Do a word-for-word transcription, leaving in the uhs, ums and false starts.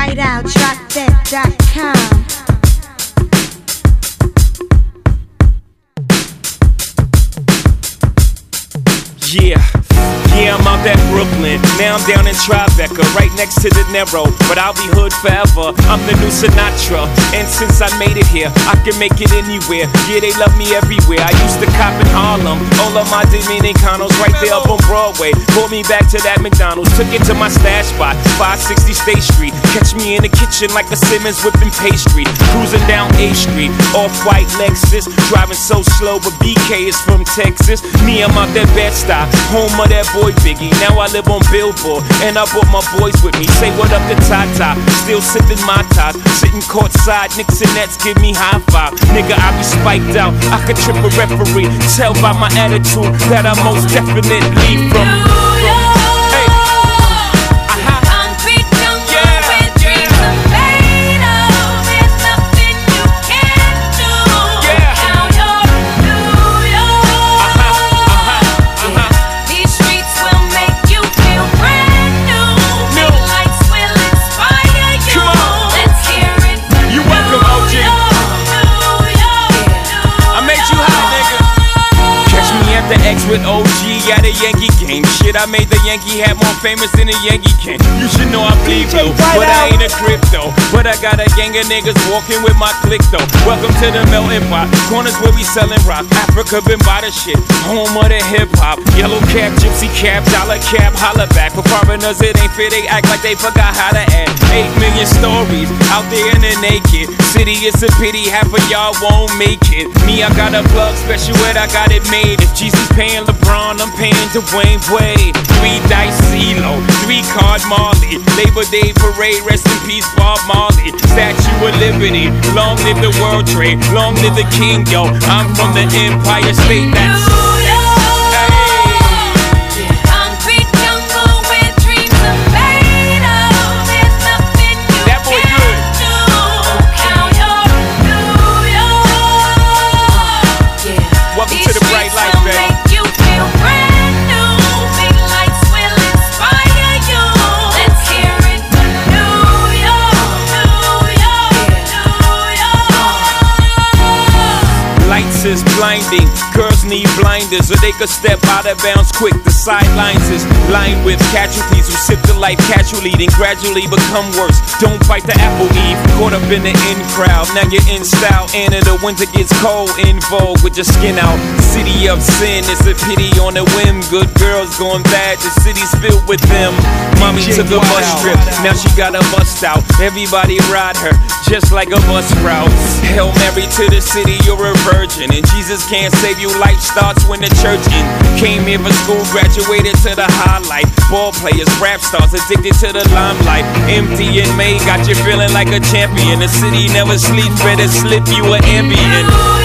out, drop that dot com. Yeah, yeah, I'm out at Brooklyn. Now I'm down in Tribeca, right next to the Narrow. But I'll be hood forever. I'm the new Sinatra. And since I made it here, I can make it anywhere. Yeah, they love me everywhere. I used to cop in Harlem. All of my Dominicanos right there up on Broadway. Pulled me back to that McDonald's. Took it to my stash spot, five sixty State Street. Catch me in the kitchen like a Simmons whipping pastry. Cruising down A Street, off-white Lexus. Driving so slow, but B K is from Texas. Me, I'm out that Bed-Stuy, home of that boy Biggie. Now I live on Billboard, and I brought my boys with me. Say what up to Tata, still sipping my top. Sitting courtside, Knicks and Nets give me high five. Nigga, I be spiked out, I could trip a referee. Tell by my attitude that I most definitely from, from with O G at a Yankee game. Shit, I made the Yankee hat more famous than a Yankee can. You should know I bleed blue, but I ain't a crypto. But I got a gang of niggas walking with my click though. Welcome to the melting pot, corners where we selling rock. Africa been by the shit, home of the hip hop. Yellow cap, gypsy cap, dollar cap, holla back. For foreigners it ain't fair, they act like they forgot how to act. Eight million stories out there in the naked city. It's a pity half of y'all won't make it. Me, I got a plug special ed, I got it made. If Jesus paying LeBron, I'm paying Dwayne Wade. Three dice CeeLo, three card Marley. Labor Day parade, rest in peace Bob Marley. Statue of Liberty, long live the World Trade, long live the King, yo. I'm from the Empire State, that's is blinding. Girls need blinders, or they could step out of bounds quick. The sidelines is lined with casualties who sip the life casually, then gradually become worse. Don't bite the apple, Eve. Caught up in the in crowd, now you're in style. And in the winter gets cold, in vogue with your skin out. City of sin, it's a pity on a whim. Good girls going bad, the city's filled with them. Mommy took a bus trip, now she got a bust out. Everybody ride her, just like a bus route. Hail Mary to the city, you're a virgin. And Jesus can't save you, life starts when the church in. Came here for school, graduated to the highlight. Ball players, rap stars, addicted to the limelight. Empty in May, got you feeling like a champion. The city never sleeps, better slip you an Ambien.